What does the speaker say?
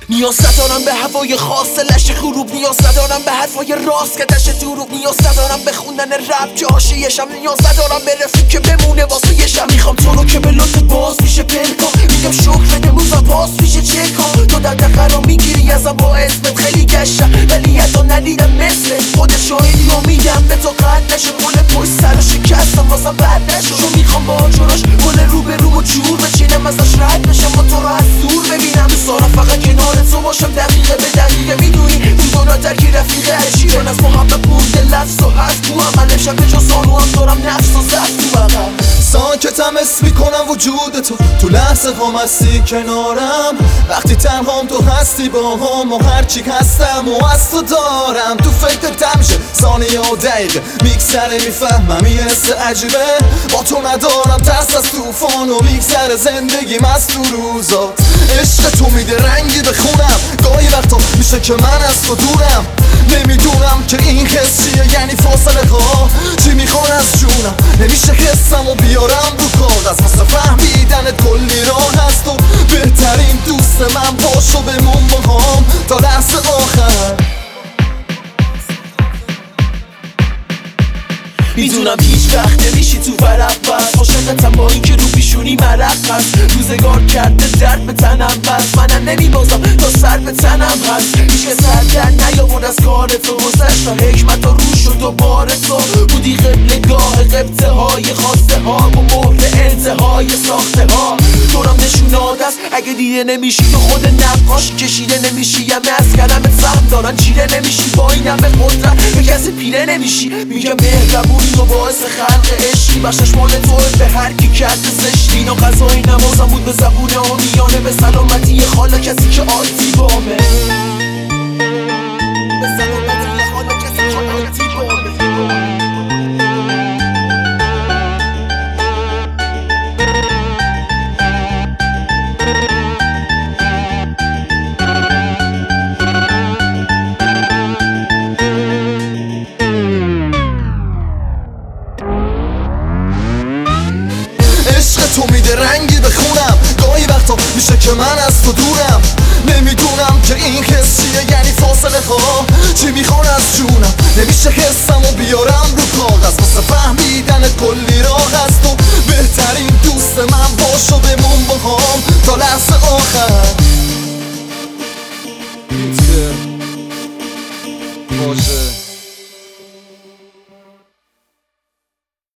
نیاز ندارم به هوای خاص لش غروب، نیاز ندارم به حرفای راست که دشت دروغ، نیاز ندارم به خوندن رپ که حاشیه‌شم، نیاز ندارم به رفیق که بمونه واسه یه شب. میخوام تو رو که به لطف باز میشه پلکا، میگم شکر امروز و پاس میشه چکا. تو در قرار میگیری ازم با اسمت خیلی گشتم، ولی یه ندیدم مثل خود شاهدی رو میگم به تو قد نشه. گل پشت سر شکستم واسم بد نشو، چون میخوام با جراش گل رو به رو و جور بچینم ازش رد بشم و تو رو از دور ببینم. دوست دارم فقط کنار تو باشم دقیقه به دقیقه، میدونی تو دو ناترکی رفیقه عشقی. چون از محبت مونده لفظ و حرف تو عمل امشب به جز آنو هم دارم نفس و زفت تو بقم. ساکتم اسم میکنم وجود تو لحظه هم هستی کنارم، وقتی تنهام تو هستی با هم و هرچی هستم و از تو دارم. تو فکر میشه ثانیه و دقیقه میگذره، میفهمم این حس عجیبه. با تو ندارم ترس از توفان و میگذره زندگیم از تو روزات. عشق تو میده رنگی بخونم، گاهی وقتا میشه که من از تو دورم. نمیدونم که این حس چیه، یعنی فاصله ها چی میخوان از جونم. نمیشه حسم و بیارم رو کاغذ، واسه فهمیدنت کلی راه هست و بهترین دوست من باشو بمون باهام تا لحظه آخر. میدونم هیچ وقت نمیشی تو ورق بست، عاشقتم با این که رو پیشونی مرق هست. روزگار کرده درد به تنم بست، منم نمیبازم تا سر به تنم هست. هیچ که سر در نیاورد از کار تو، گذشت و حکمت و روش شد و بار تو. بودی قبلگاه قبطه های خواسته ها و مهر انتهای ساخته ها. دورم نشوناد است اگه دیده نمیشی، تو خود نقاش کشیده نمیشی. یه از کلمت فهم دارن چیره نمیشی، با این همه قدرت به کسی پیره نمیشی. میگم مهربونی و باعث خلق عشقی، بخشش مال توه به هر کی کرده زشتی. اینا غذای نمازم بود به زبون آمیانه، به سلامتی خاله کسی که عادی بامه، به سلامتی خاله کسی که عادی بامه. عشق تو میده رنگی بخونم، گاهی وقتا میشه که من از تو دورم. نمیدونم که این حس چیه، یعنی فاصله ها چی میخوان از جونم. نمیشه حسم و بیارم رو کاغذ، واسه فهمیدنت کلی راه هست و بهترین دوست من باشو بمون باهام تا لحظه آخر.